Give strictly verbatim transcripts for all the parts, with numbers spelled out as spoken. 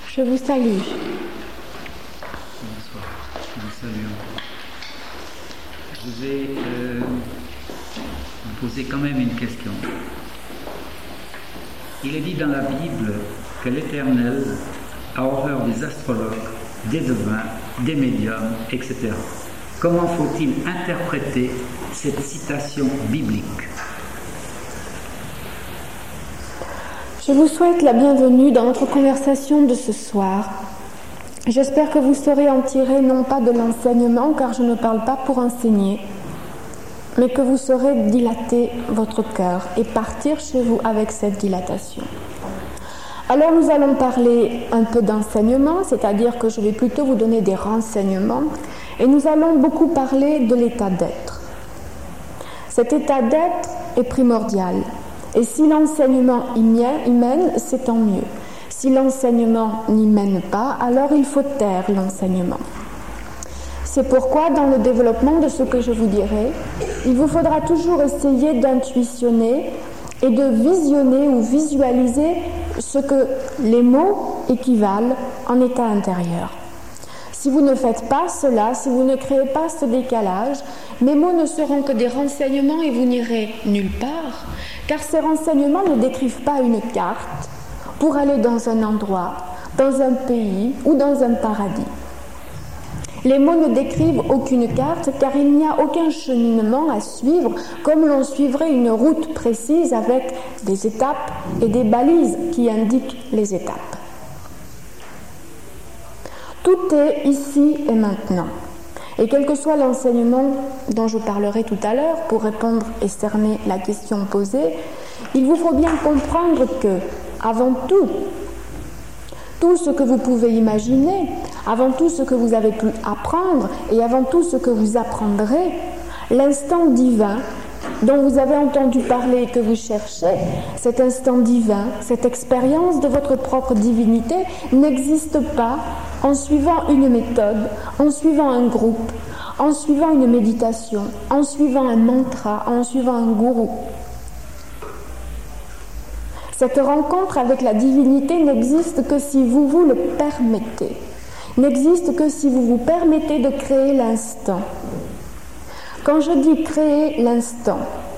Je vous salue. Bonsoir, je vous salue. Je vais euh, vous poser quand même une question. Il est dit dans la Bible que l'Éternel a horreur des astrologues, des devins, des médiums, et cetera. Comment faut-il interpréter cette citation biblique ? Je vous souhaite la bienvenue dans notre conversation de ce soir. J'espère que vous saurez en tirer non pas de l'enseignement, car je ne parle pas pour enseigner, mais que vous saurez dilater votre cœur et partir chez vous avec cette dilatation. Alors nous allons parler un peu d'enseignement, c'est-à-dire que je vais plutôt vous donner des renseignements, et nous allons beaucoup parler de l'état d'être. Cet état d'être est primordial. Et si l'enseignement y mène, c'est tant mieux. Si l'enseignement n'y mène pas, alors il faut taire l'enseignement. C'est pourquoi, dans le développement de ce que je vous dirai, il vous faudra toujours essayer d'intuitionner et de visionner ou visualiser ce que les mots équivalent en état intérieur. Si vous ne faites pas cela, si vous ne créez pas ce décalage, mes mots ne seront que des renseignements et vous n'irez nulle part, car ces renseignements ne décrivent pas une carte pour aller dans un endroit, dans un pays ou dans un paradis. Les mots ne décrivent aucune carte car il n'y a aucun cheminement à suivre comme l'on suivrait une route précise avec des étapes et des balises qui indiquent les étapes. Tout est ici et maintenant. Et quel que soit l'enseignement dont je parlerai tout à l'heure pour répondre et cerner la question posée, il vous faut bien comprendre que, avant tout, tout ce que vous pouvez imaginer, avant tout ce que vous avez pu apprendre et avant tout ce que vous apprendrez, l'instant divin dont vous avez entendu parler et que vous cherchez, cet instant divin, cette expérience de votre propre divinité n'existe pas en suivant une méthode, en suivant un groupe, en suivant une méditation, en suivant un mantra, en suivant un gourou. Cette rencontre avec la divinité n'existe que si vous vous le permettez, n'existe que si vous vous permettez de créer l'instant. Quand je dis créer l'instant,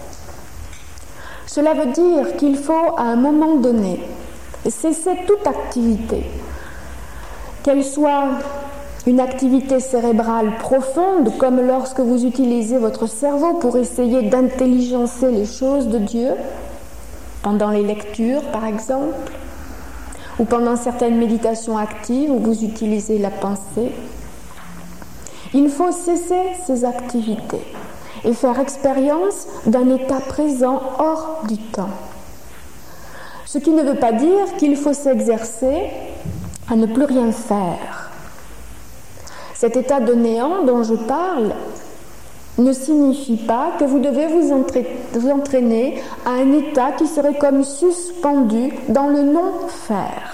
cela veut dire qu'il faut à un moment donné cesser toute activité, qu'elle soit une activité cérébrale profonde, comme lorsque vous utilisez votre cerveau pour essayer d'intelligencer les choses de Dieu, pendant les lectures par exemple, ou pendant certaines méditations actives où vous utilisez la pensée. Il faut cesser ces activités et faire expérience d'un état présent hors du temps. Ce qui ne veut pas dire qu'il faut s'exercer à ne plus rien faire. Cet état de néant dont je parle ne signifie pas que vous devez vous, entra- vous entraîner à un état qui serait comme suspendu dans le non-faire.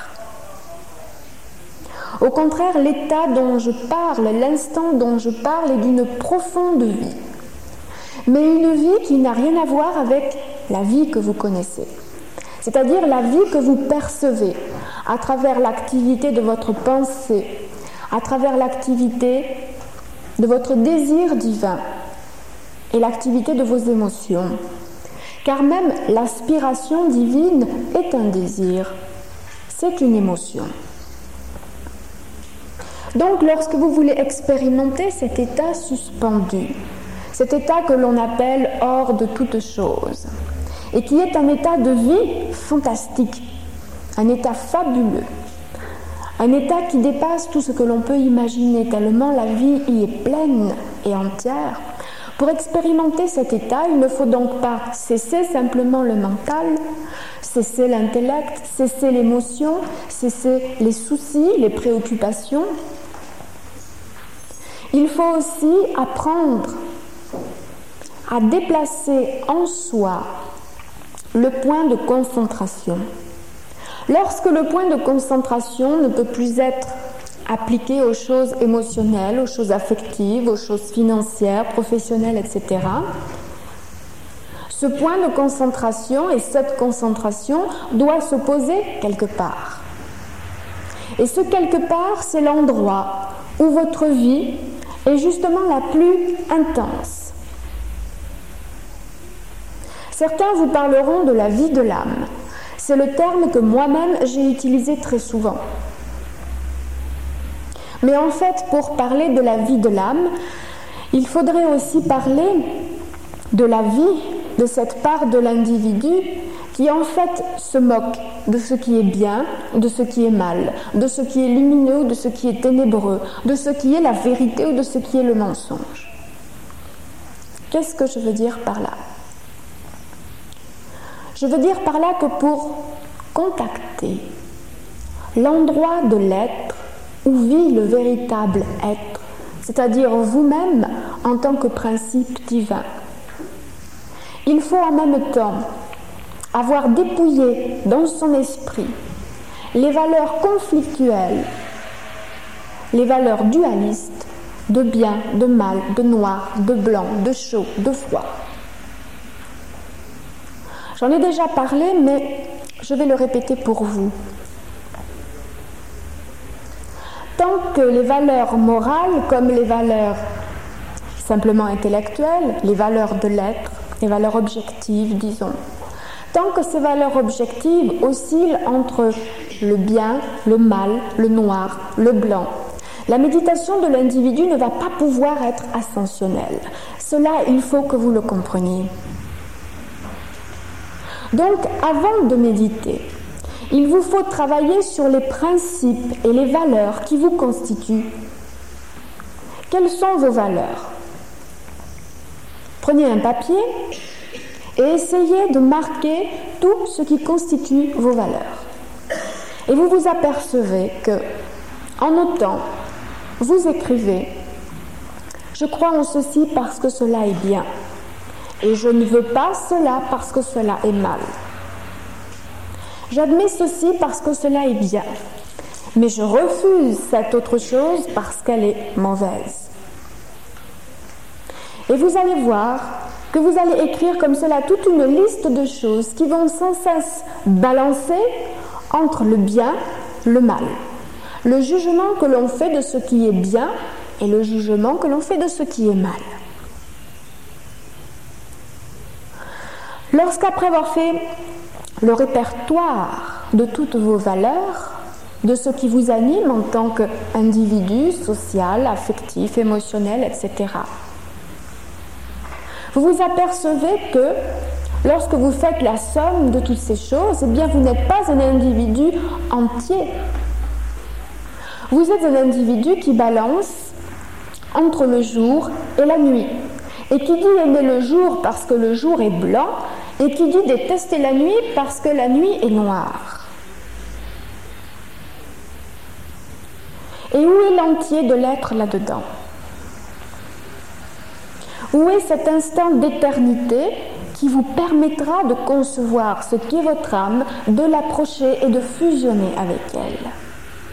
Au contraire, l'état dont je parle, l'instant dont je parle est d'une profonde vie. Mais une vie qui n'a rien à voir avec la vie que vous connaissez. C'est-à-dire la vie que vous percevez à travers l'activité de votre pensée, à travers l'activité de votre désir divin et l'activité de vos émotions. Car même l'aspiration divine est un désir, c'est une émotion. Donc, lorsque vous voulez expérimenter cet état suspendu, cet état que l'on appelle hors de toute chose, et qui est un état de vie fantastique, un état fabuleux, un état qui dépasse tout ce que l'on peut imaginer, tellement la vie y est pleine et entière. Pour expérimenter cet état, il ne faut donc pas cesser simplement le mental, cesser l'intellect, cesser l'émotion, cesser les soucis, les préoccupations. Il faut aussi apprendre à déplacer en soi le point de concentration. Lorsque le point de concentration ne peut plus être appliqué aux choses émotionnelles, aux choses affectives, aux choses financières, professionnelles, et cetera, ce point de concentration et cette concentration doit se poser quelque part. Et ce quelque part, c'est l'endroit où votre vie est justement la plus intense. Certains vous parleront de la vie de l'âme. C'est le terme que moi-même j'ai utilisé très souvent. Mais en fait, pour parler de la vie de l'âme, il faudrait aussi parler de la vie de cette part de l'individu qui en fait se moque de ce qui est bien, de ce qui est mal, de ce qui est lumineux ou de ce qui est ténébreux, de ce qui est la vérité ou de ce qui est le mensonge. Qu'est-ce que je veux dire par là ? Je veux dire par là que pour contacter l'endroit de l'être où vit le véritable être, c'est-à-dire vous-même en tant que principe divin, il faut en même temps avoir dépouillé dans son esprit les valeurs conflictuelles, les valeurs dualistes de bien, de mal, de noir, de blanc, de chaud, de froid. J'en ai déjà parlé, mais je vais le répéter pour vous. Tant que les valeurs morales, comme les valeurs simplement intellectuelles, les valeurs de l'être, les valeurs objectives, disons, tant que ces valeurs objectives oscillent entre le bien, le mal, le noir, le blanc, la méditation de l'individu ne va pas pouvoir être ascensionnelle. Cela, il faut que vous le compreniez. Donc, avant de méditer, il vous faut travailler sur les principes et les valeurs qui vous constituent. Quelles sont vos valeurs ? Prenez un papier et essayez de marquer tout ce qui constitue vos valeurs. Et vous vous apercevez que, en notant, vous écrivez « Je crois en ceci parce que cela est bien, et je ne veux pas cela parce que cela est mal. J'admets ceci parce que cela est bien, mais je refuse cette autre chose parce qu'elle est mauvaise. » Et vous allez voir que vous allez écrire comme cela toute une liste de choses qui vont sans cesse balancer entre le bien, le mal. Le jugement que l'on fait de ce qui est bien et le jugement que l'on fait de ce qui est mal. Lorsqu'après avoir fait le répertoire de toutes vos valeurs, de ce qui vous anime en tant qu'individu social, affectif, émotionnel, et cetera, vous vous apercevez que lorsque vous faites la somme de toutes ces choses, eh bien vous n'êtes pas un individu entier. Vous êtes un individu qui balance entre le jour et la nuit. Et qui dit aimer le jour parce que le jour est blanc, et qui dit détester la nuit parce que la nuit est noire. Et où est l'entier de l'être là-dedans ? Où est cet instant d'éternité qui vous permettra de concevoir ce qu'est votre âme, de l'approcher et de fusionner avec elle ?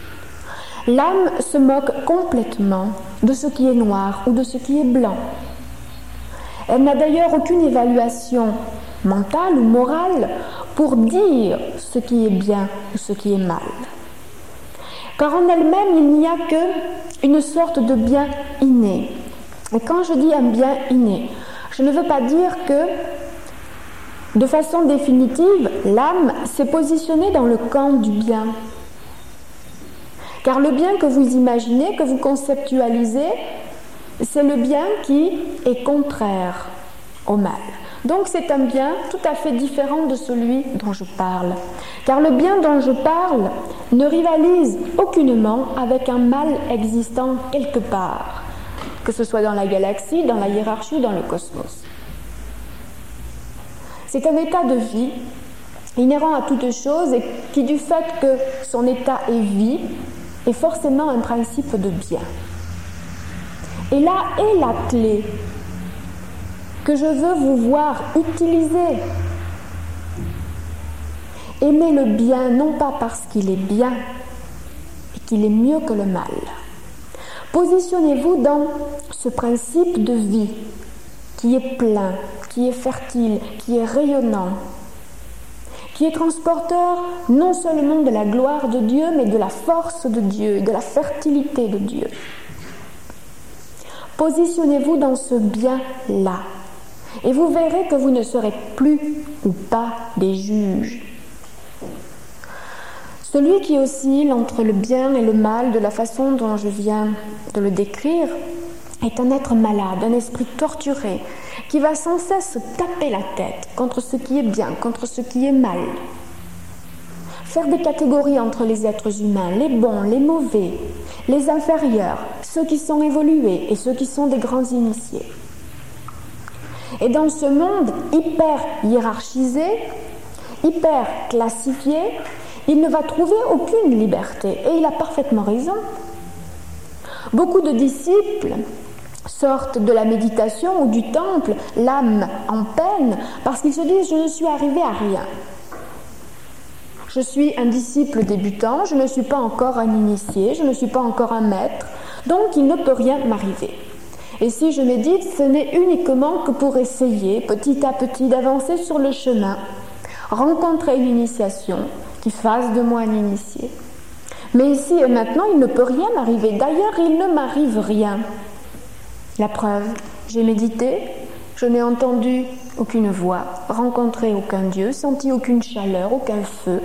L'âme se moque complètement de ce qui est noir ou de ce qui est blanc. Elle n'a d'ailleurs aucune évaluation mentale ou morale pour dire ce qui est bien ou ce qui est mal. Car en elle-même, il n'y a qu'une sorte de bien inné. Et quand je dis un bien inné, je ne veux pas dire que, de façon définitive, l'âme s'est positionnée dans le camp du bien. Car le bien que vous imaginez, que vous conceptualisez, c'est le bien qui est contraire au mal. Donc c'est un bien tout à fait différent de celui dont je parle. Car le bien dont je parle ne rivalise aucunement avec un mal existant quelque part, que ce soit dans la galaxie, dans la hiérarchie, dans le cosmos. C'est un état de vie inhérent à toute chose et qui, du fait que son état est vie, est forcément un principe de bien. Et là est la clé que je veux vous voir utiliser. Aimez le bien non pas parce qu'il est bien et qu'il est mieux que le mal. Positionnez-vous dans ce principe de vie qui est plein, qui est fertile, qui est rayonnant, qui est transporteur non seulement de la gloire de Dieu, mais de la force de Dieu, de la fertilité de Dieu. Positionnez-vous dans ce bien-là, et vous verrez que vous ne serez plus ou pas des juges. Celui qui oscille entre le bien et le mal de la façon dont je viens de le décrire est un être malade, un esprit torturé, qui va sans cesse se taper la tête contre ce qui est bien, contre ce qui est mal. Faire des catégories entre les êtres humains, les bons, les mauvais, les inférieurs, ceux qui sont évolués et ceux qui sont des grands initiés. Et dans ce monde hyper hiérarchisé, hyper classifié, il ne va trouver aucune liberté. Et il a parfaitement raison. Beaucoup de disciples sortent de la méditation ou du temple, l'âme en peine, parce qu'ils se disent « je ne suis arrivé à rien ». Je suis un disciple débutant, je ne suis pas encore un initié, je ne suis pas encore un maître, donc il ne peut rien m'arriver. Et si je médite, ce n'est uniquement que pour essayer, petit à petit, d'avancer sur le chemin, rencontrer une initiation qui fasse de moi un initié. Mais ici et maintenant, il ne peut rien m'arriver. D'ailleurs, il ne m'arrive rien. La preuve, j'ai médité, je n'ai entendu aucune voix, rencontré aucun Dieu, senti aucune chaleur, aucun feu.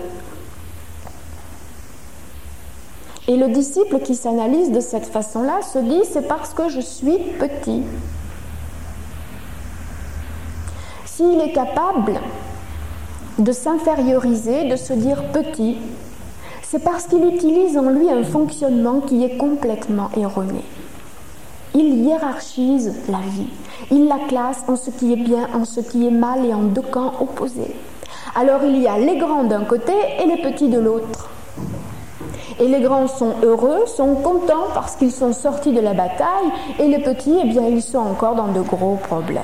Et le disciple qui s'analyse de cette façon-là se dit « c'est parce que je suis petit ». S'il est capable de s'inférioriser, de se dire petit, c'est parce qu'il utilise en lui un fonctionnement qui est complètement erroné. Il hiérarchise la vie, il la classe en ce qui est bien, en ce qui est mal et en deux camps opposés. Alors il y a les grands d'un côté et les petits de l'autre. Et les grands sont heureux, sont contents parce qu'ils sont sortis de la bataille, et les petits, eh bien, ils sont encore dans de gros problèmes.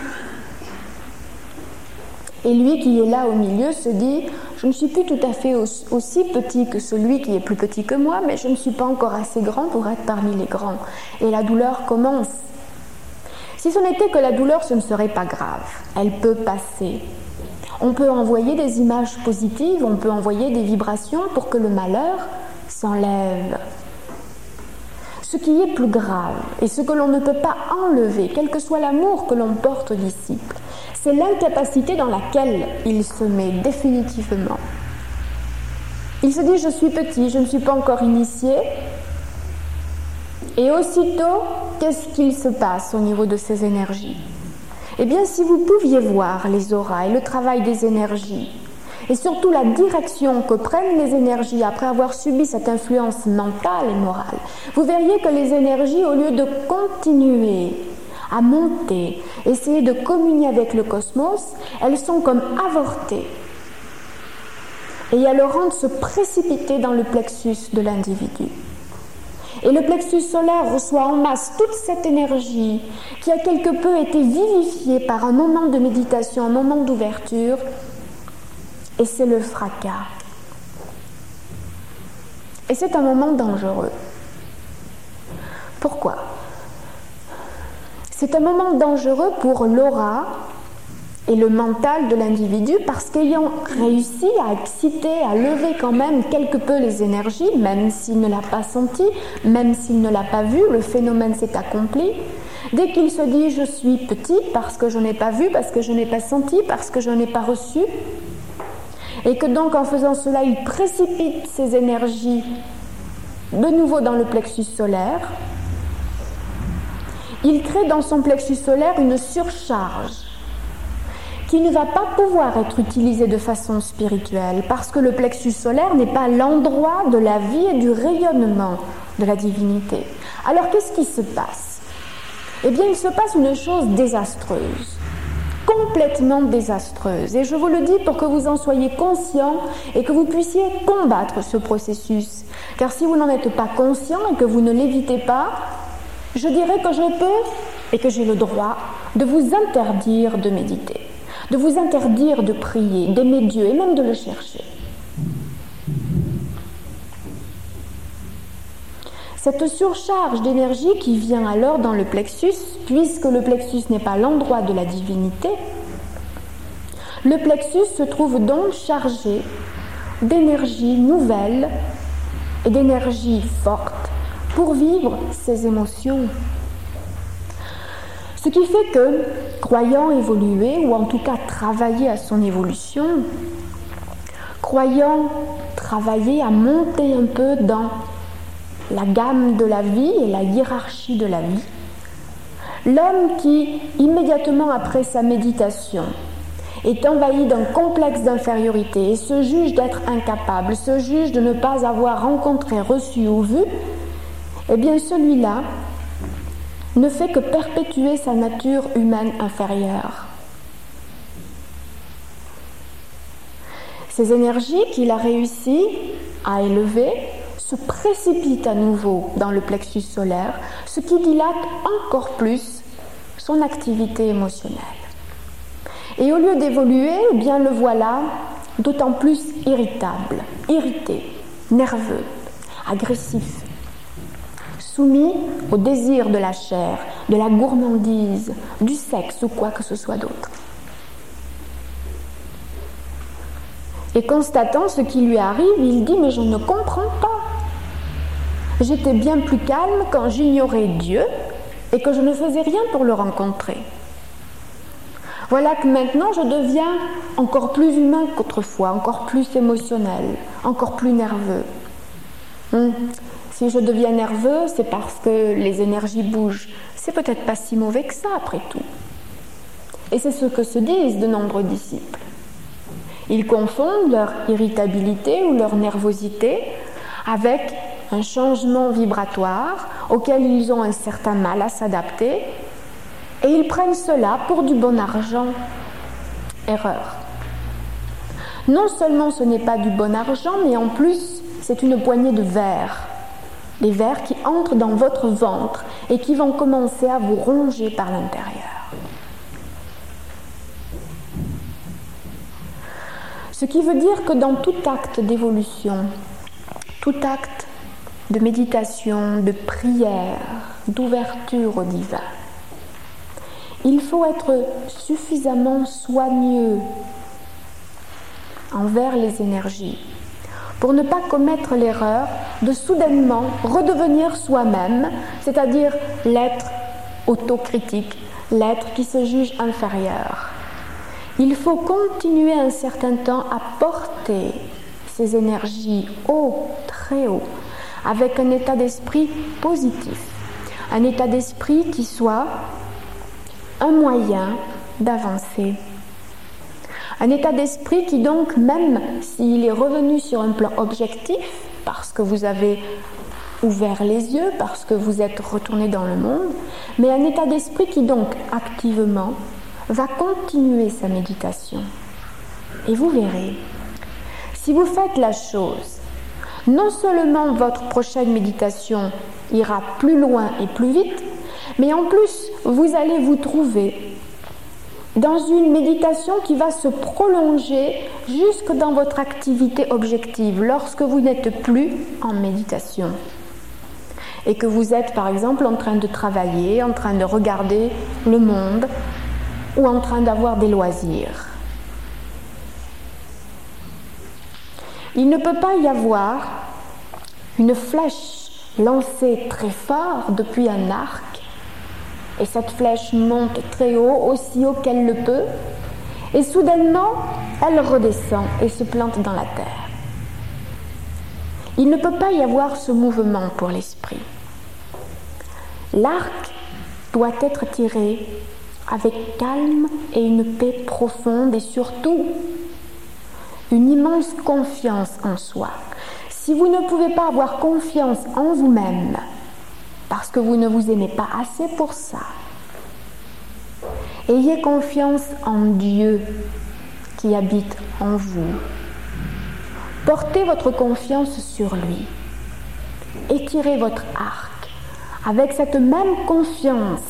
Et lui qui est là au milieu se dit « je ne suis plus tout à fait aussi petit que celui qui est plus petit que moi, mais je ne suis pas encore assez grand pour être parmi les grands. » Et la douleur commence. Si ce n'était que la douleur, ce ne serait pas grave. Elle peut passer. On peut envoyer des images positives, on peut envoyer des vibrations pour que le malheur s'enlève. Ce qui est plus grave et ce que l'on ne peut pas enlever, quel que soit l'amour que l'on porte au disciple, c'est l'incapacité dans laquelle il se met définitivement. Il se dit « je suis petit, je ne suis pas encore initié ». Et aussitôt, qu'est-ce qu'il se passe au niveau de ces énergies? Eh bien, si vous pouviez voir les auras et le travail des énergies, et surtout la direction que prennent les énergies après avoir subi cette influence mentale et morale, vous verriez que les énergies, au lieu de continuer à monter, essayer de communier avec le cosmos, elles sont comme avortées. Et elles le rendent se précipiter dans le plexus de l'individu. Et le plexus solaire reçoit en masse toute cette énergie qui a quelque peu été vivifiée par un moment de méditation, un moment d'ouverture, et c'est le fracas. Et c'est un moment dangereux. Pourquoi ? C'est un moment dangereux pour l'aura et le mental de l'individu parce qu'ayant réussi à exciter, à lever quand même quelque peu les énergies, même s'il ne l'a pas senti, même s'il ne l'a pas vu, le phénomène s'est accompli. Dès qu'il se dit « je suis petit parce que je n'ai pas vu, parce que je n'ai pas senti, parce que je n'ai pas reçu », et que donc en faisant cela, il précipite ses énergies de nouveau dans le plexus solaire, il crée dans son plexus solaire une surcharge qui ne va pas pouvoir être utilisée de façon spirituelle parce que le plexus solaire n'est pas l'endroit de la vie et du rayonnement de la divinité. Alors qu'est-ce qui se passe ? Eh bien, il se passe une chose désastreuse, complètement désastreuse. Et je vous le dis pour que vous en soyez conscient et que vous puissiez combattre ce processus. Car si vous n'en êtes pas conscient et que vous ne l'évitez pas, je dirais que je peux et que j'ai le droit de vous interdire de méditer, de vous interdire de prier, d'aimer Dieu et même de le chercher. Cette surcharge d'énergie qui vient alors dans le plexus, puisque le plexus n'est pas l'endroit de la divinité, Le plexus se trouve donc chargé d'énergie nouvelle et d'énergie forte pour vivre ses émotions. Ce qui fait que, croyant évoluer, ou en tout cas travailler à son évolution, croyant travailler à monter un peu dans la gamme de la vie et la hiérarchie de la vie, l'homme qui, immédiatement après sa méditation, est envahi d'un complexe d'infériorité et se juge d'être incapable, se juge de ne pas avoir rencontré, reçu ou vu, eh bien celui-là ne fait que perpétuer sa nature humaine inférieure. Ces énergies qu'il a réussi à élever se précipitent à nouveau dans le plexus solaire, ce qui dilate encore plus son activité émotionnelle. Et au lieu d'évoluer, eh bien le voilà d'autant plus irritable, irrité, nerveux, agressif, soumis au désir de la chair, de la gourmandise, du sexe ou quoi que ce soit d'autre. Et constatant ce qui lui arrive, il dit « Mais je ne comprends pas. J'étais bien plus calme quand j'ignorais Dieu et que je ne faisais rien pour le rencontrer. Voilà que maintenant je deviens encore plus humain qu'autrefois, encore plus émotionnel, encore plus nerveux. Hum. Si je deviens nerveux, c'est parce que les énergies bougent. C'est peut-être pas si mauvais que ça, après tout. » Et c'est ce que se disent de nombreux disciples. Ils confondent leur irritabilité ou leur nervosité avec un changement vibratoire auquel ils ont un certain mal à s'adapter, et ils prennent cela pour du bon argent. Erreur. Non seulement ce n'est pas du bon argent, mais en plus c'est une poignée de vers. Des vers qui entrent dans votre ventre et qui vont commencer à vous ronger par l'intérieur. Ce qui veut dire que dans tout acte d'évolution, tout acte de méditation, de prière, d'ouverture au divin, il faut être suffisamment soigneux envers les énergies pour ne pas commettre l'erreur de soudainement redevenir soi-même, c'est-à-dire l'être autocritique, l'être qui se juge inférieur. Il faut continuer un certain temps à porter ces énergies haut, très haut, avec un état d'esprit positif, un état d'esprit qui soit un moyen d'avancer. Un état d'esprit qui donc, même s'il est revenu sur un plan objectif, parce que vous avez ouvert les yeux, parce que vous êtes retourné dans le monde, mais un état d'esprit qui donc, activement, va continuer sa méditation. Et vous verrez, si vous faites la chose, non seulement votre prochaine méditation ira plus loin et plus vite, mais en plus, vous allez vous trouver dans une méditation qui va se prolonger jusque dans votre activité objective, lorsque vous n'êtes plus en méditation. Et que vous êtes, par exemple, en train de travailler, en train de regarder le monde, ou en train d'avoir des loisirs. Il ne peut pas y avoir une flèche lancée très fort depuis un arc, et cette flèche monte très haut, aussi haut qu'elle le peut, et soudainement, elle redescend et se plante dans la terre. Il ne peut pas y avoir ce mouvement pour l'esprit. L'arc doit être tiré avec calme et une paix profonde et surtout une immense confiance en soi. Si vous ne pouvez pas avoir confiance en vous-même parce que vous ne vous aimez pas assez pour ça, ayez confiance en Dieu qui habite en vous. Portez votre confiance sur lui. Étirez votre arc avec cette même confiance.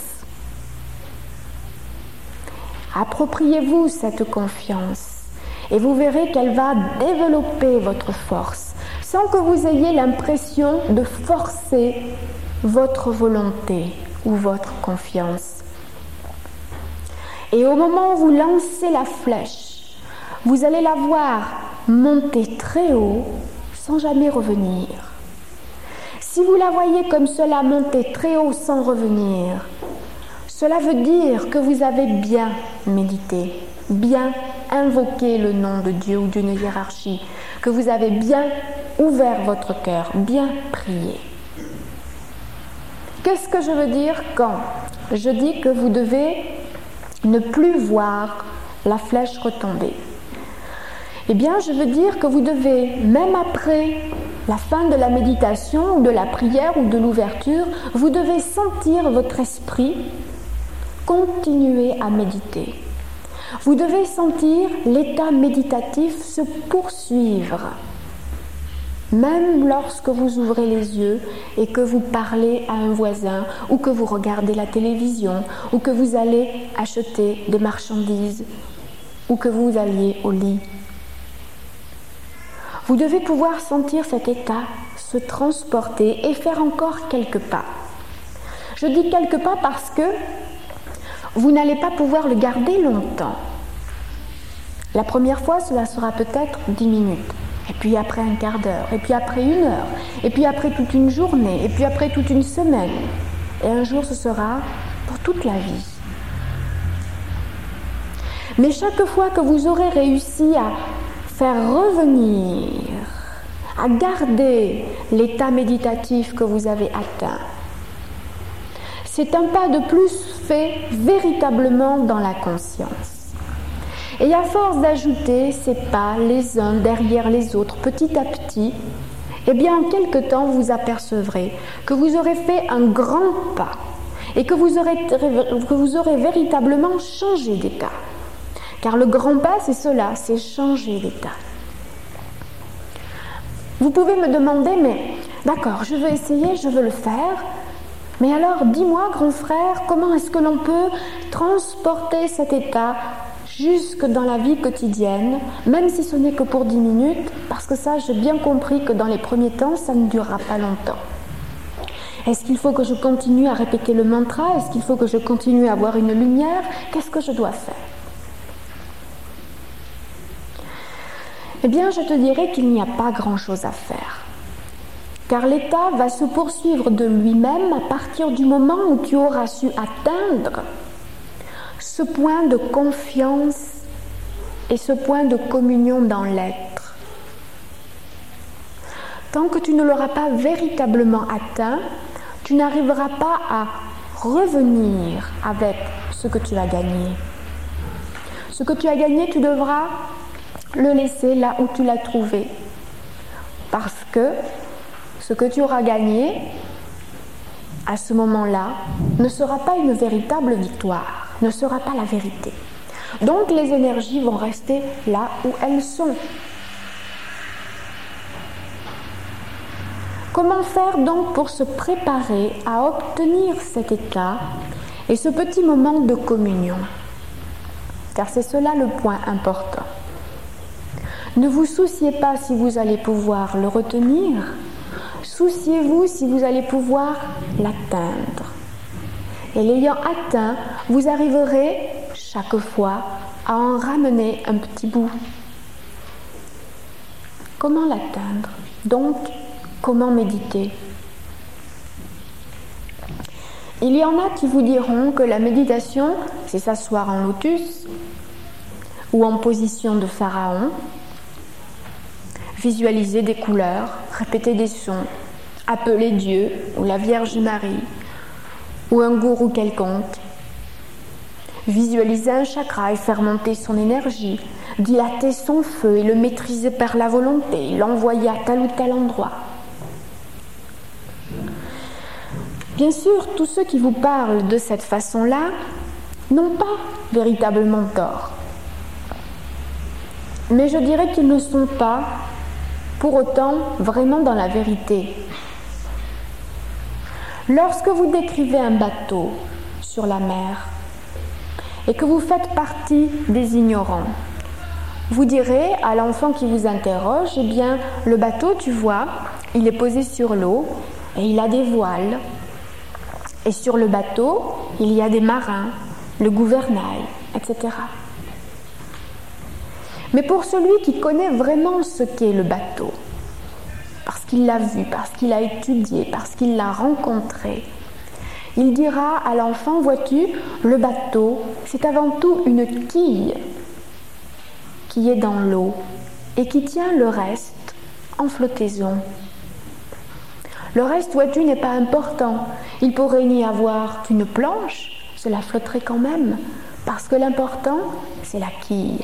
Appropriez-vous cette confiance et vous verrez qu'elle va développer votre force sans que vous ayez l'impression de forcer votre volonté ou votre confiance. Et au moment où vous lancez la flèche, vous allez la voir monter très haut sans jamais revenir. Si vous la voyez comme cela monter très haut sans revenir, cela veut dire que vous avez bien médité, bien invoqué le nom de Dieu ou d'une hiérarchie, que vous avez bien ouvert votre cœur, bien prié. Qu'est-ce que je veux dire quand je dis que vous devez ne plus voir la flèche retomber? Eh bien, je veux dire que vous devez, même après la fin de la méditation ou de la prière ou de l'ouverture, vous devez sentir votre esprit continuer à méditer. Vous devez sentir l'état méditatif se poursuivre, même lorsque vous ouvrez les yeux et que vous parlez à un voisin ou que vous regardez la télévision ou que vous allez acheter des marchandises ou que vous alliez au lit. Vous devez pouvoir sentir cet état se transporter et faire encore quelques pas. Je dis quelques pas parce que vous n'allez pas pouvoir le garder longtemps. La première fois, cela sera peut-être dix minutes, et puis après un quart d'heure, et puis après une heure, et puis après toute une journée, et puis après toute une semaine. Et un jour, ce sera pour toute la vie. Mais chaque fois que vous aurez réussi à faire revenir, à garder l'état méditatif que vous avez atteint, c'est un pas de plus fait véritablement dans la conscience. Et à force d'ajouter ces pas les uns derrière les autres, petit à petit, eh bien en quelque temps vous apercevrez que vous aurez fait un grand pas et que vous aurez, que vous aurez véritablement changé d'état. Car le grand pas, c'est cela, c'est changer d'état. Vous pouvez me demander, mais d'accord, je veux essayer, je veux le faire, mais alors dis-moi, grand frère, comment est-ce que l'on peut transporter cet état jusque dans la vie quotidienne, même si ce n'est que pour dix minutes, parce que ça, j'ai bien compris que dans les premiers temps, ça ne durera pas longtemps. Est-ce qu'il faut que je continue à répéter le mantra? Est-ce qu'il faut que je continue à avoir une lumière? Qu'est-ce que je dois faire? Eh bien, je te dirais qu'il n'y a pas grand-chose à faire. Car l'état va se poursuivre de lui-même à partir du moment où tu auras su atteindre ce point de confiance et ce point de communion dans l'être. Tant que tu ne l'auras pas véritablement atteint, tu n'arriveras pas à revenir avec ce que tu as gagné. Ce que tu as gagné, tu devras le laisser là où tu l'as trouvé. Parce que ce que tu auras gagné, à ce moment-là, ne sera pas une véritable victoire, ne sera pas la vérité. Donc les énergies vont rester là où elles sont. Comment faire donc pour se préparer à obtenir cet état et ce petit moment de communion? Car c'est cela le point important. Ne vous souciez pas si vous allez pouvoir le retenir, souciez-vous si vous allez pouvoir l'atteindre. Et l'ayant atteint, vous arriverez chaque fois à en ramener un petit bout. Comment l'atteindre? Donc, comment méditer? Il y en a qui vous diront que la méditation, c'est s'asseoir en lotus ou en position de pharaon, visualiser des couleurs, répéter des sons, appeler Dieu ou la Vierge Marie ou un gourou quelconque, visualiser un chakra et faire monter son énergie, dilater son feu et le maîtriser par la volonté, l'envoyer à tel ou tel endroit. Bien sûr, tous ceux qui vous parlent de cette façon-là n'ont pas véritablement tort. Mais je dirais qu'ils ne sont pas pour autant vraiment dans la vérité. Lorsque vous décrivez un bateau sur la mer et que vous faites partie des ignorants, vous direz à l'enfant qui vous interroge, eh bien, le bateau, tu vois, il est posé sur l'eau et il a des voiles. Et sur le bateau, il y a des marins, le gouvernail, et cetera. Mais pour celui qui connaît vraiment ce qu'est le bateau, parce qu'il l'a vu, parce qu'il a étudié, parce qu'il l'a rencontré, il dira à l'enfant, vois-tu, le bateau, c'est avant tout une quille qui est dans l'eau et qui tient le reste en flottaison. Le reste, vois-tu, n'est pas important. Il pourrait n'y avoir qu'une planche, cela flotterait quand même, parce que l'important, c'est la quille.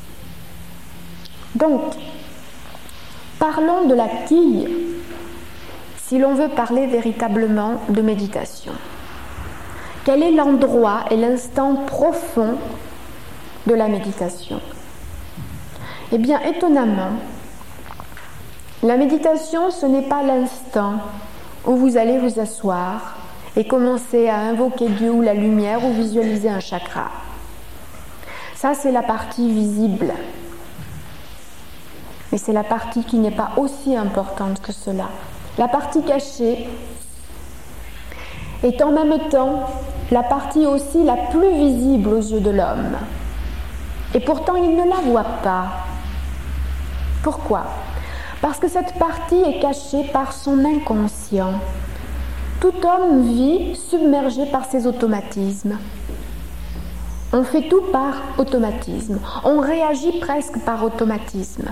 Donc, parlons de la quille, si l'on veut parler véritablement de méditation. Quel est l'endroit et l'instant profond de la méditation? Eh bien, étonnamment, la méditation, ce n'est pas l'instant où vous allez vous asseoir et commencer à invoquer Dieu ou la lumière ou visualiser un chakra. Ça, c'est la partie visible. Mais c'est la partie qui n'est pas aussi importante que cela. La partie cachée est en même temps la partie aussi la plus visible aux yeux de l'homme. Et pourtant, il ne la voit pas. Pourquoi ? Parce que cette partie est cachée par son inconscient. Tout homme vit submergé par ses automatismes. On fait tout par automatisme. On réagit presque par automatisme.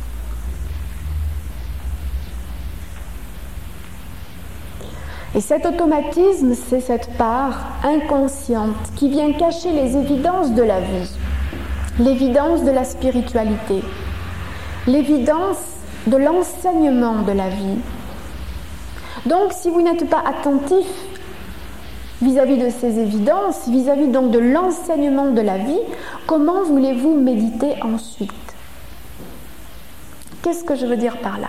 Et cet automatisme, c'est cette part inconsciente qui vient cacher les évidences de la vie, l'évidence de la spiritualité, l'évidence de l'enseignement de la vie. Donc, si vous n'êtes pas attentif vis-à-vis de ces évidences, vis-à-vis donc de l'enseignement de la vie, comment voulez-vous méditer ensuite? Qu'est-ce que je veux dire par là?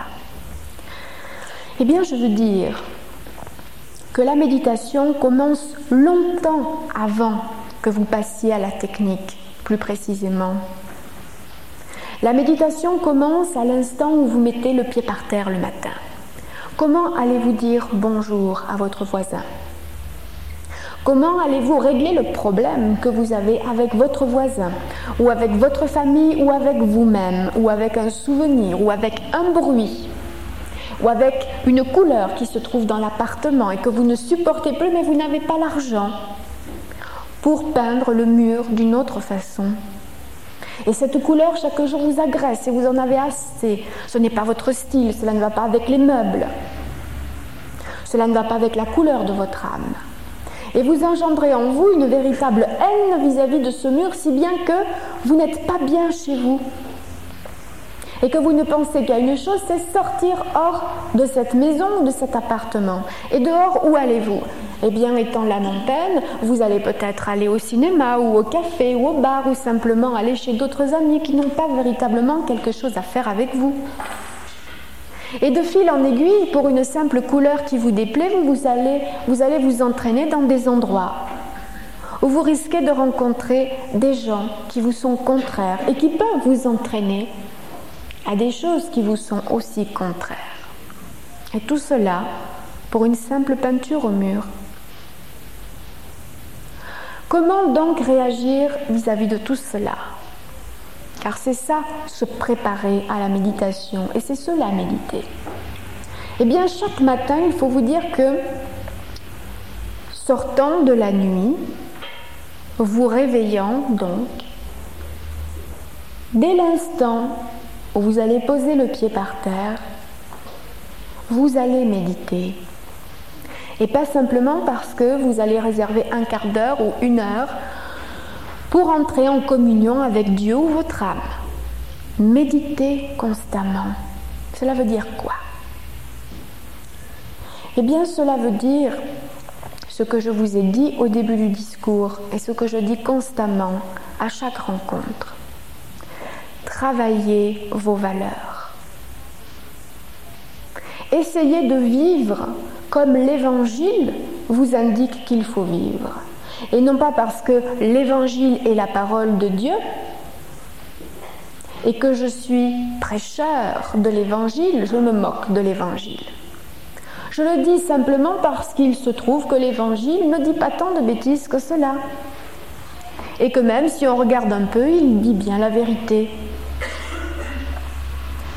Eh bien, je veux dire que la méditation commence longtemps avant que vous passiez à la technique, plus précisément. La méditation commence à l'instant où vous mettez le pied par terre le matin. Comment allez-vous dire bonjour à votre voisin? Comment allez-vous régler le problème que vous avez avec votre voisin, ou avec votre famille, ou avec vous-même, ou avec un souvenir, ou avec un bruit, ou avec une couleur qui se trouve dans l'appartement et que vous ne supportez plus, mais vous n'avez pas l'argent pour peindre le mur d'une autre façon. Et cette couleur, chaque jour, vous agresse et vous en avez assez. Ce n'est pas votre style, cela ne va pas avec les meubles. Cela ne va pas avec la couleur de votre âme. Et vous engendrez en vous une véritable haine vis-à-vis de ce mur, si bien que vous n'êtes pas bien chez vous. Et que vous ne pensez qu'à une chose, c'est sortir hors de cette maison ou de cet appartement. Et dehors, où allez-vous? Eh bien, étant l'âme en peine, vous allez peut-être aller au cinéma ou au café ou au bar ou simplement aller chez d'autres amis qui n'ont pas véritablement quelque chose à faire avec vous. Et de fil en aiguille, pour une simple couleur qui vous déplaît, vous, vous, allez, vous allez vous entraîner dans des endroits où vous risquez de rencontrer des gens qui vous sont contraires et qui peuvent vous entraîner à des choses qui vous sont aussi contraires. Et tout cela pour une simple peinture au mur. Comment donc réagir vis-à-vis de tout cela? Car c'est ça, se préparer à la méditation, et c'est cela, méditer. Eh bien, chaque matin, il faut vous dire que, sortant de la nuit, vous réveillant donc, dès l'instant où vous allez poser le pied par terre, vous allez méditer. Et pas simplement parce que vous allez réserver un quart d'heure ou une heure pour entrer en communion avec Dieu ou votre âme. Méditez constamment. Cela veut dire quoi? Eh bien, cela veut dire ce que je vous ai dit au début du discours et ce que je dis constamment à chaque rencontre. Travaillez vos valeurs. Essayez de vivre comme l'Évangile vous indique qu'il faut vivre. Et non pas parce que l'Évangile est la parole de Dieu et que je suis prêcheur de l'Évangile, je me moque de l'Évangile. Je le dis simplement parce qu'il se trouve que l'Évangile ne dit pas tant de bêtises que cela. Et que même si on regarde un peu, il dit bien la vérité.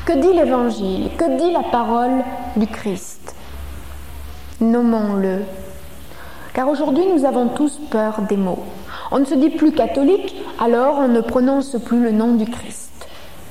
Que dit l'Évangile? Que dit la parole du Christ? Nommons-le. Car aujourd'hui, nous avons tous peur des mots. On ne se dit plus catholique, alors on ne prononce plus le nom du Christ.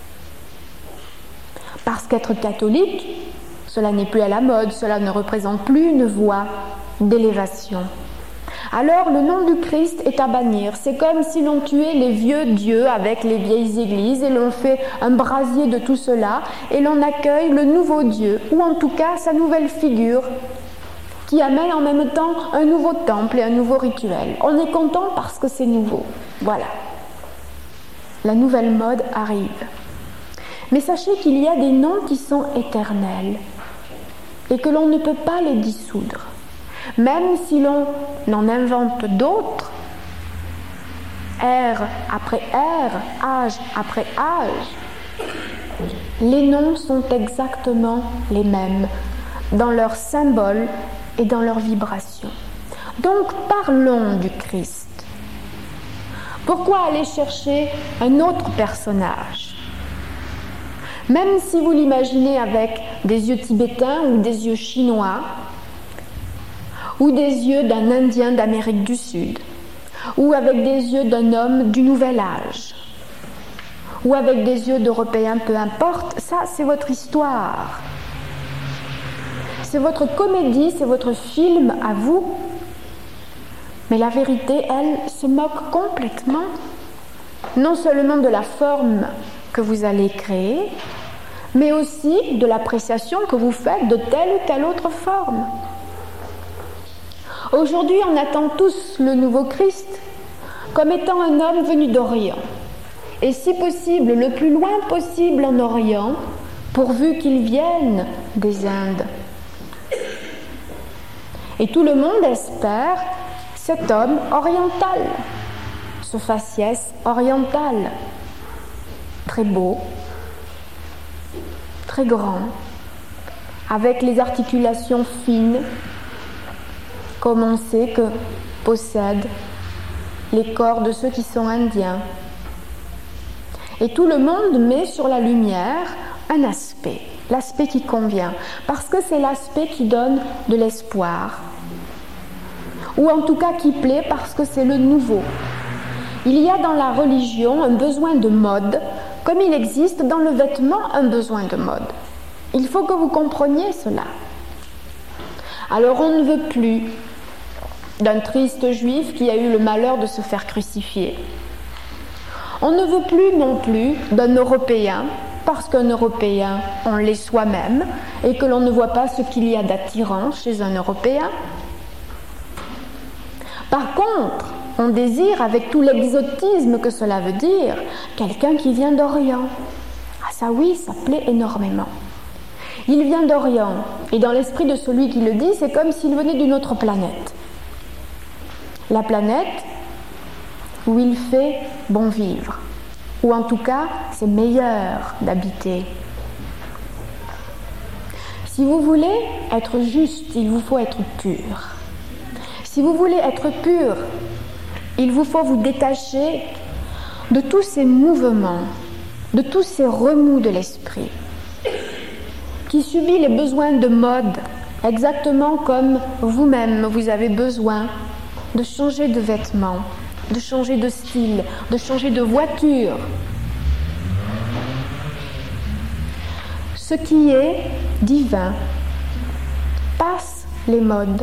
Parce qu'être catholique, cela n'est plus à la mode, cela ne représente plus une voie d'élévation. Alors le nom du Christ est à bannir. C'est comme si l'on tuait les vieux dieux avec les vieilles églises et l'on fait un brasier de tout cela et l'on accueille le nouveau Dieu, ou en tout cas sa nouvelle figure, qui amène en même temps un nouveau temple et un nouveau rituel. On est content parce que c'est nouveau. Voilà. La nouvelle mode arrive. Mais sachez qu'il y a des noms qui sont éternels et que l'on ne peut pas les dissoudre. Même si l'on en invente d'autres, ère après ère, âge après âge, les noms sont exactement les mêmes dans leurs symboles et dans leurs vibrations. Donc parlons du Christ. Pourquoi aller chercher un autre personnage? Même si vous l'imaginez avec des yeux tibétains ou des yeux chinois, ou des yeux d'un Indien d'Amérique du Sud, ou avec des yeux d'un homme du Nouvel Âge, ou avec des yeux d'Européens, peu importe, ça c'est votre histoire. C'est votre comédie, c'est votre film à vous. Mais la vérité, elle, se moque complètement, non seulement de la forme que vous allez créer, mais aussi de l'appréciation que vous faites de telle ou telle autre forme. Aujourd'hui, on attend tous le nouveau Christ comme étant un homme venu d'Orient, et si possible, le plus loin possible en Orient, pourvu qu'il vienne des Indes. Et tout le monde espère cet homme oriental, ce faciès oriental, très beau, très grand, avec les articulations fines, comme on sait que possèdent les corps de ceux qui sont indiens. Et tout le monde met sur la lumière un aspect, l'aspect qui convient, parce que c'est l'aspect qui donne de l'espoir, ou en tout cas qui plaît parce que c'est le nouveau. Il y a dans la religion un besoin de mode, comme il existe dans le vêtement un besoin de mode. Il faut que vous compreniez cela. Alors on ne veut plus d'un triste juif qui a eu le malheur de se faire crucifier. On ne veut plus non plus d'un Européen, parce qu'un Européen, on l'est soi-même, et que l'on ne voit pas ce qu'il y a d'attirant chez un Européen. Par contre, on désire, avec tout l'exotisme que cela veut dire, quelqu'un qui vient d'Orient. Ah ça oui, ça plaît énormément. Il vient d'Orient, et dans l'esprit de celui qui le dit, c'est comme s'il venait d'une autre planète. La planète où il fait bon vivre, ou en tout cas, c'est meilleur d'habiter. Si vous voulez être juste, il vous faut être pur. Si vous voulez être pur, il vous faut vous détacher de tous ces mouvements, de tous ces remous de l'esprit, qui subit les besoins de mode, exactement comme vous-même, vous avez besoin de changer de vêtements, de changer de style, de changer de voiture. Ce qui est divin passe les modes.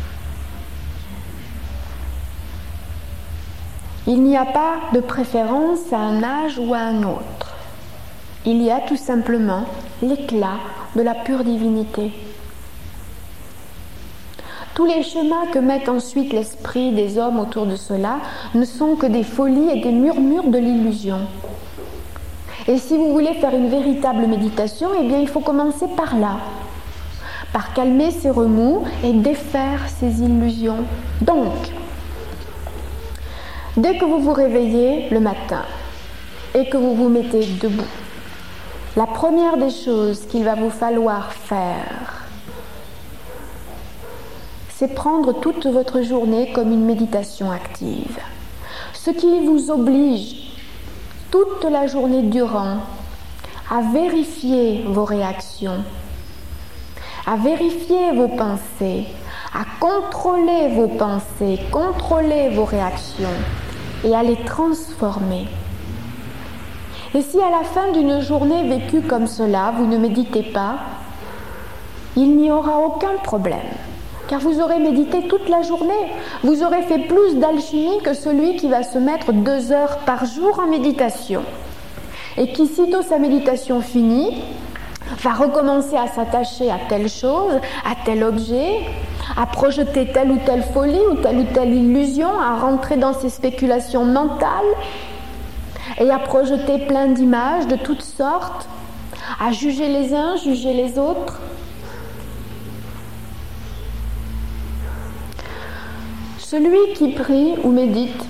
Il n'y a pas de préférence à un âge ou à un autre. Il y a tout simplement l'éclat de la pure divinité. Tous les chemins que met ensuite l'esprit des hommes autour de cela ne sont que des folies et des murmures de l'illusion. Et si vous voulez faire une véritable méditation, eh bien il faut commencer par là, par calmer ces remous et défaire ces illusions. Donc, dès que vous vous réveillez le matin et que vous vous mettez debout, la première des choses qu'il va vous falloir faire, c'est prendre toute votre journée comme une méditation active. Ce qui vous oblige toute la journée durant à vérifier vos réactions, à vérifier vos pensées, à contrôler vos pensées, contrôler vos réactions et à les transformer. Et si à la fin d'une journée vécue comme cela, vous ne méditez pas, il n'y aura aucun problème, car vous aurez médité toute la journée. Vous aurez fait plus d'alchimie que celui qui va se mettre deux heures par jour en méditation et qui, sitôt sa méditation finie, va recommencer à s'attacher à telle chose, à tel objet, à projeter telle ou telle folie ou telle ou telle illusion, à rentrer dans ses spéculations mentales et à projeter plein d'images de toutes sortes, à juger les uns, juger les autres. Celui qui prie ou médite,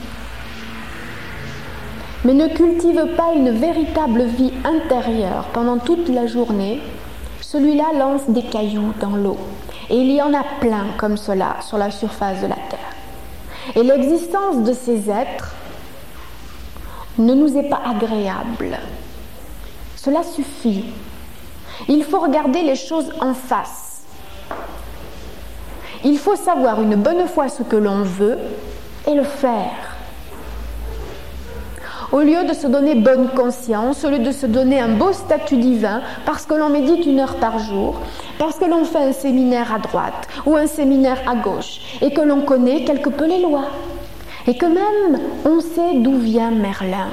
mais ne cultive pas une véritable vie intérieure pendant toute la journée, celui-là lance des cailloux dans l'eau. Et il y en a plein comme cela sur la surface de la terre. Et l'existence de ces êtres ne nous est pas agréable. Cela suffit. Il faut regarder les choses en face. Il faut savoir une bonne fois ce que l'on veut et le faire. Au lieu de se donner bonne conscience, au lieu de se donner un beau statut divin, parce que l'on médite une heure par jour, parce que l'on fait un séminaire à droite ou un séminaire à gauche, et que l'on connaît quelque peu les lois, et que même on sait d'où vient Merlin.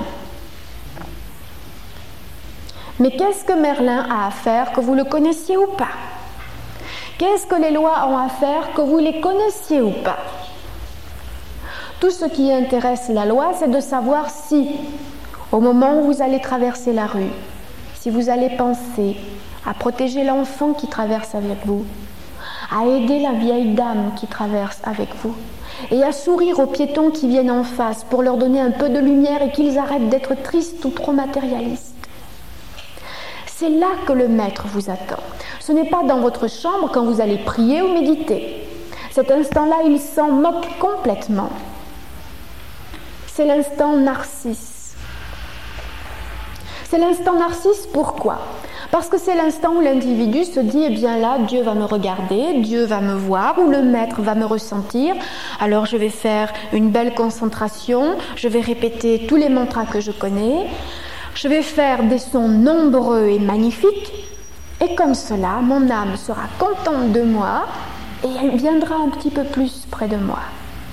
Mais qu'est-ce que Merlin a à faire, que vous le connaissiez ou pas? Qu'est-ce que les lois ont à faire, que vous les connaissiez ou pas? Tout ce qui intéresse la loi, c'est de savoir si, au moment où vous allez traverser la rue, si vous allez penser à protéger l'enfant qui traverse avec vous, à aider la vieille dame qui traverse avec vous, et à sourire aux piétons qui viennent en face pour leur donner un peu de lumière et qu'ils arrêtent d'être tristes ou trop matérialistes. C'est là que le maître vous attend. Ce n'est pas dans votre chambre quand vous allez prier ou méditer. Cet instant-là, il s'en moque complètement. C'est l'instant narcisse. C'est l'instant narcisse, pourquoi? Parce que c'est l'instant où l'individu se dit, eh bien là, Dieu va me regarder, Dieu va me voir, ou le maître va me ressentir, alors je vais faire une belle concentration, je vais répéter tous les mantras que je connais, je vais faire des sons nombreux et magnifiques, et comme cela, mon âme sera contente de moi, et elle viendra un petit peu plus près de moi.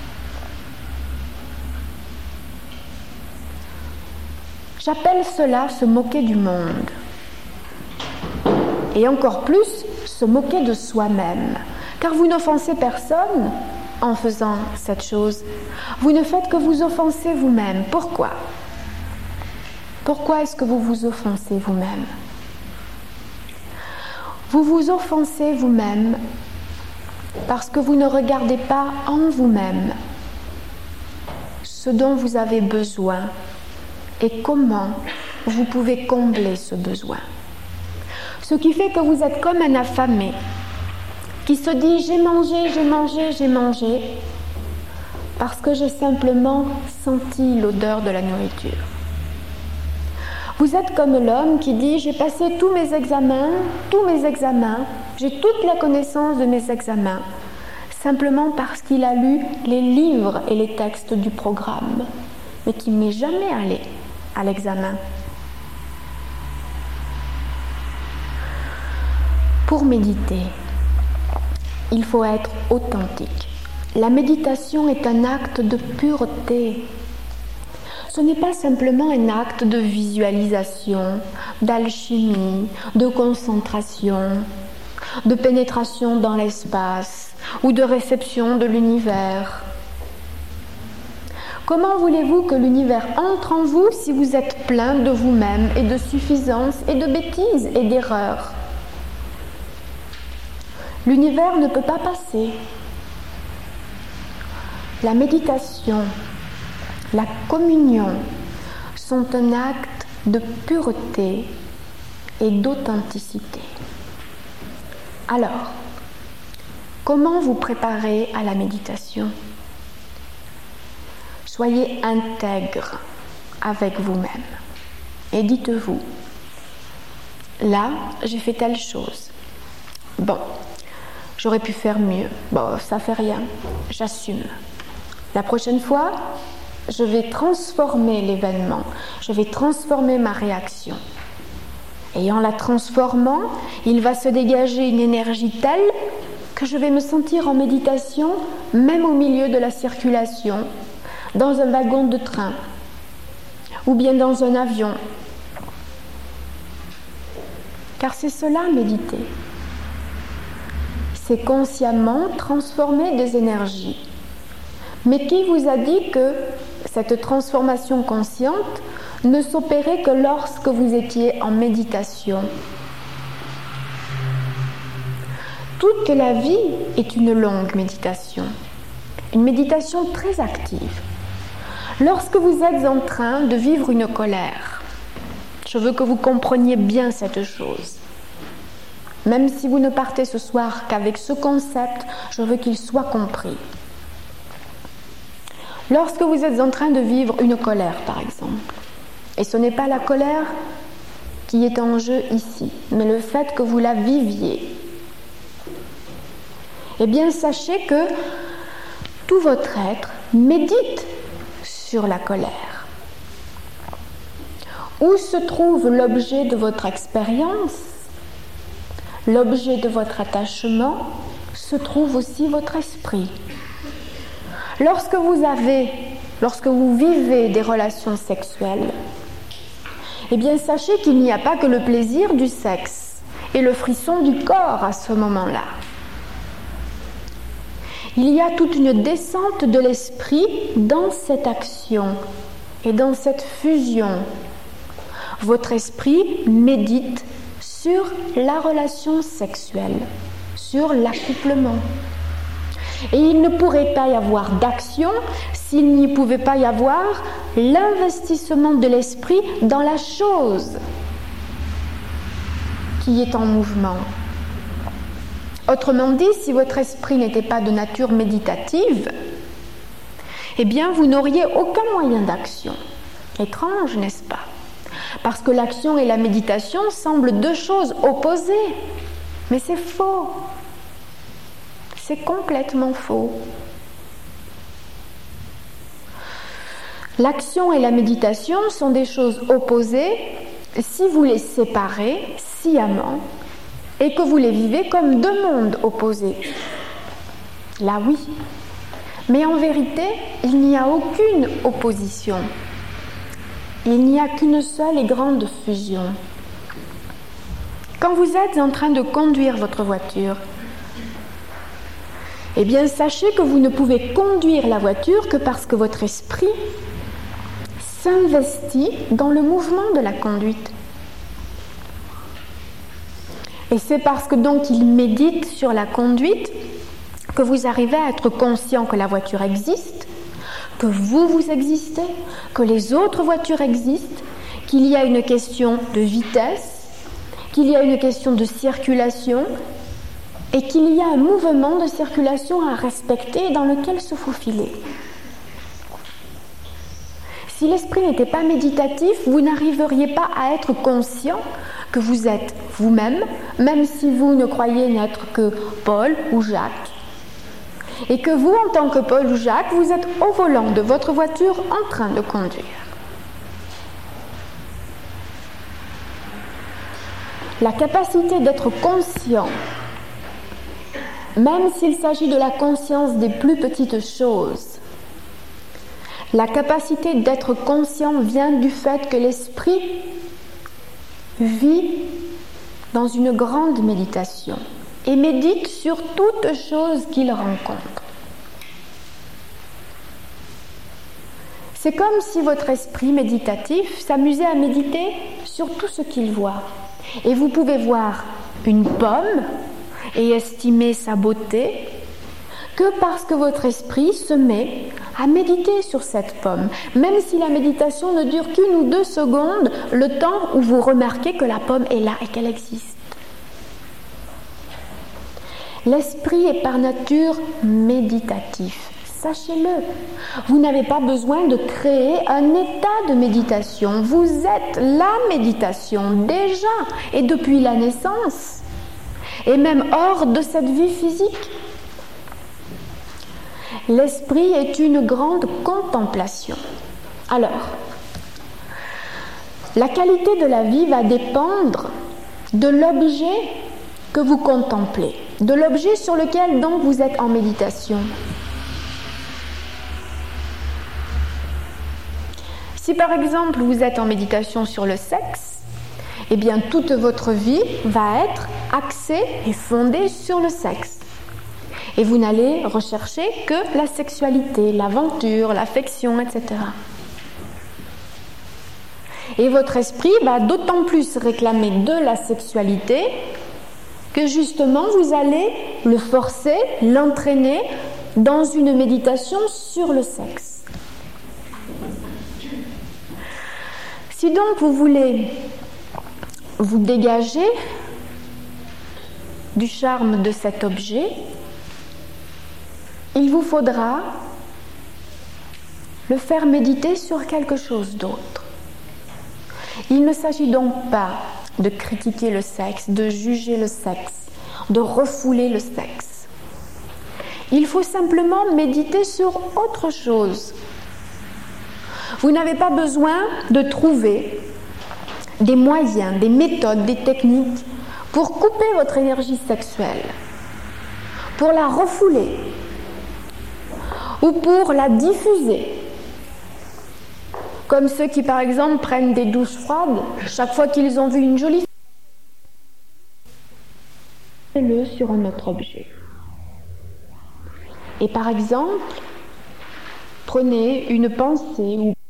J'appelle cela se moquer du monde. Et encore plus, se moquer de soi-même. Car vous n'offensez personne en faisant cette chose. Vous ne faites que vous offenser vous-même. Pourquoi? Pourquoi est-ce que vous vous offensez vous-même? Vous vous offensez vous-même parce que vous ne regardez pas en vous-même ce dont vous avez besoin et comment vous pouvez combler ce besoin. Ce qui fait que vous êtes comme un affamé qui se dit « j'ai mangé, j'ai mangé, j'ai mangé » parce que j'ai simplement senti l'odeur de la nourriture. Vous êtes comme l'homme qui dit « j'ai passé tous mes examens, tous mes examens, j'ai toute la connaissance de mes examens » simplement parce qu'il a lu les livres et les textes du programme, mais qu'il n'est jamais allé à l'examen. Pour méditer, il faut être authentique. La méditation est un acte de pureté. Ce n'est pas simplement un acte de visualisation, d'alchimie, de concentration, de pénétration dans l'espace ou de réception de l'univers. Comment voulez-vous que l'univers entre en vous si vous êtes plein de vous-même et de suffisance et de bêtises et d'erreurs? L'univers ne peut pas passer. La méditation, la communion sont un acte de pureté et d'authenticité. Alors, comment vous préparer à la méditation? Soyez intègre avec vous-même et dites-vous, là, j'ai fait telle chose. Bon, j'aurais pu faire mieux. Bon, ça fait rien, j'assume. La prochaine fois, je vais transformer l'événement, je vais transformer ma réaction. Et en la transformant, il va se dégager une énergie telle que je vais me sentir en méditation, même au milieu de la circulation, dans un wagon de train, ou bien dans un avion. Car c'est cela, méditer. C'est consciemment transformer des énergies. Mais qui vous a dit que cette transformation consciente ne s'opérait que lorsque vous étiez en méditation? Toute la vie est une longue méditation, une méditation très active. Lorsque vous êtes en train de vivre une colère, je veux que vous compreniez bien cette chose. Même si vous ne partez ce soir qu'avec ce concept, je veux qu'il soit compris. Lorsque vous êtes en train de vivre une colère, par exemple, et ce n'est pas la colère qui est en jeu ici, mais le fait que vous la viviez, eh bien, sachez que tout votre être médite sur la colère. Où se trouve l'objet de votre expérience, l'objet de votre attachement, se trouve aussi votre esprit. Lorsque vous avez, lorsque vous vivez des relations sexuelles, eh bien, sachez qu'il n'y a pas que le plaisir du sexe et le frisson du corps à ce moment-là. Il y a toute une descente de l'esprit dans cette action et dans cette fusion. Votre esprit médite sur la relation sexuelle, sur l'accouplement. Et il ne pourrait pas y avoir d'action s'il n'y pouvait pas y avoir l'investissement de l'esprit dans la chose qui est en mouvement. Autrement dit, si votre esprit n'était pas de nature méditative, eh bien vous n'auriez aucun moyen d'action. Étrange, n'est-ce pas? Parce que l'action et la méditation semblent deux choses opposées. Mais c'est faux. C'est complètement faux. L'action et la méditation sont des choses opposées si vous les séparez sciemment et que vous les vivez comme deux mondes opposés. Là, oui. Mais en vérité, il n'y a aucune opposition. Il n'y a qu'une seule et grande fusion. Quand vous êtes en train de conduire votre voiture, eh bien, sachez que vous ne pouvez conduire la voiture que parce que votre esprit s'investit dans le mouvement de la conduite. Et c'est parce que donc il médite sur la conduite que vous arrivez à être conscient que la voiture existe, que vous, vous existez, que les autres voitures existent, qu'il y a une question de vitesse, qu'il y a une question de circulation et qu'il y a un mouvement de circulation à respecter dans lequel se faufiler. Si l'esprit n'était pas méditatif, vous n'arriveriez pas à être conscient que vous êtes vous-même, même si vous ne croyez n'être que Paul ou Jacques. Et que vous, en tant que Paul ou Jacques, vous êtes au volant de votre voiture en train de conduire. La capacité d'être conscient, même s'il s'agit de la conscience des plus petites choses, la capacité d'être conscient vient du fait que l'esprit vit dans une grande méditation et médite sur toute chose qu'il rencontre. C'est comme si votre esprit méditatif s'amusait à méditer sur tout ce qu'il voit. Et vous pouvez voir une pomme et estimer sa beauté que parce que votre esprit se met à méditer sur cette pomme, même si la méditation ne dure qu'une ou deux secondes, le temps où vous remarquez que la pomme est là et qu'elle existe. L'esprit est par nature méditatif, Sachez-le, vous n'avez pas besoin de créer un état de méditation. Vous êtes la méditation déjà et depuis la naissance et même hors de cette vie physique. L'esprit est une grande contemplation. Alors, la qualité de la vie va dépendre de l'objet que vous contemplez, de l'objet sur lequel donc vous êtes en méditation. Si par exemple vous êtes en méditation sur le sexe, eh bien toute votre vie va être axée et fondée sur le sexe. Et vous n'allez rechercher que la sexualité, l'aventure, l'affection, et cetera. Et votre esprit va d'autant plus réclamer de la sexualité que justement vous allez le forcer, l'entraîner dans une méditation sur le sexe. Si donc vous voulez vous dégager du charme de cet objet, il vous faudra le faire méditer sur quelque chose d'autre. Il ne s'agit donc pas de critiquer le sexe, de juger le sexe, de refouler le sexe. Il faut simplement méditer sur autre chose. Vous n'avez pas besoin de trouver des moyens, des méthodes, des techniques pour couper votre énergie sexuelle, pour la refouler ou pour la diffuser. Comme ceux qui, par exemple, prennent des douches froides chaque fois qu'ils ont vu une jolie femme, mettez-le sur un autre objet. Et par exemple, prenez une pensée ou